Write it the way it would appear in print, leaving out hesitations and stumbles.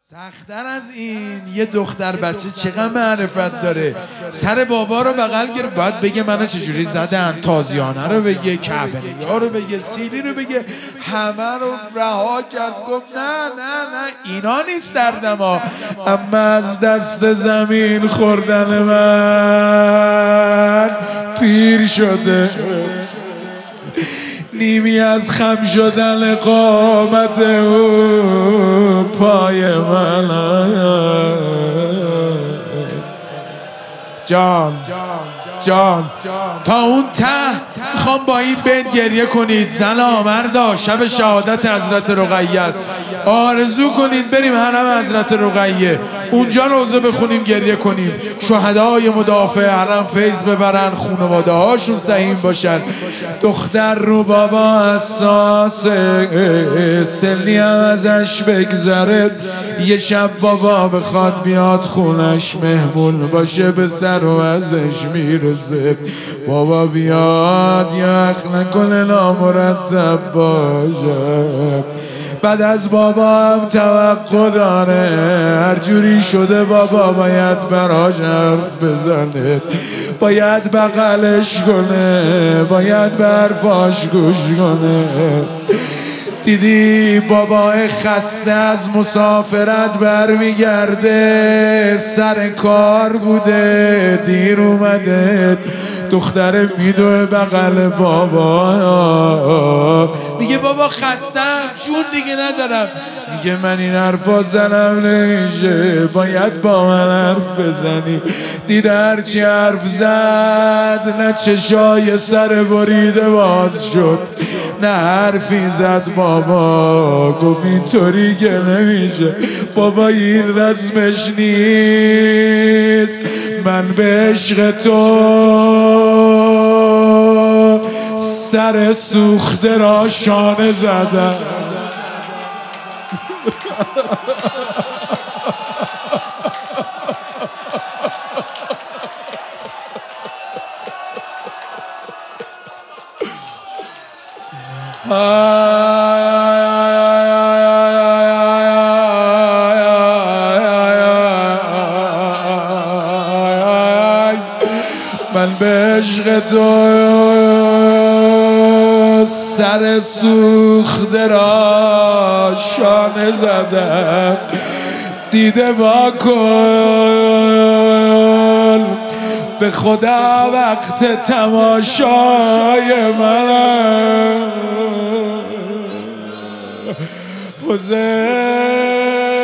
سخت‌تر از این یه دختر بچه چقدر معرفت داره. سر بابا رو بغل گرفت، باید بگه منو چجوری زدن، تازیانه رو بگه، کعبه‌نگار رو بگه، سیلی رو بگه، همه رو رها کرد. گفت نه اینا نیست دردم ها، اما از دست زمین خوردن من پیر شده، نیمی از خم شدن قامت او پای من. جان تا اون ته میخوام با این بیت گریه کنید. زنا مردا شب شهادت حضرت رقیه است، آرزو کنید بریم حرم حضرت رقیه، اونجا روزه بخونیم گریه کنیم، شهدای مدافع حرم فیض ببرن، خانواده هاشون سهیم باشن. دختر رو بابا حساسه، سلی هم ازش بگذره، یه شب بابا بخواد بیاد خونش مهمون باشه، به سر و ازش میرسه. بابا بیاد یخ نکنه نامرتب باشه، بعد از بابا هم توقع داره، هر جوری شده بابا باید براش حرف بزنه، باید بغلش کنه، باید به حرفاش گوش کنه. دیدی بابا خسته از مسافرت برمیگرده، سر کار بوده دیر اومده، دختر میدوه بغل بابا، میگه بابا خستم جون دیگه ندارم، میگه من این حرفا زنم نمیشه، باید با من حرف بزنی. دید هرچی حرف زد نه چشای سر بریده باز شد، نه حرفی زد بابا، گفت اینطوری که نمیشه بابا، این رسمش نیست، من به عشق تو سر سوخته را شانه زدم. من به عشق تو سر سوخته را شانه زدم، دیده وا کن به خدا وقت تماشای من. حسین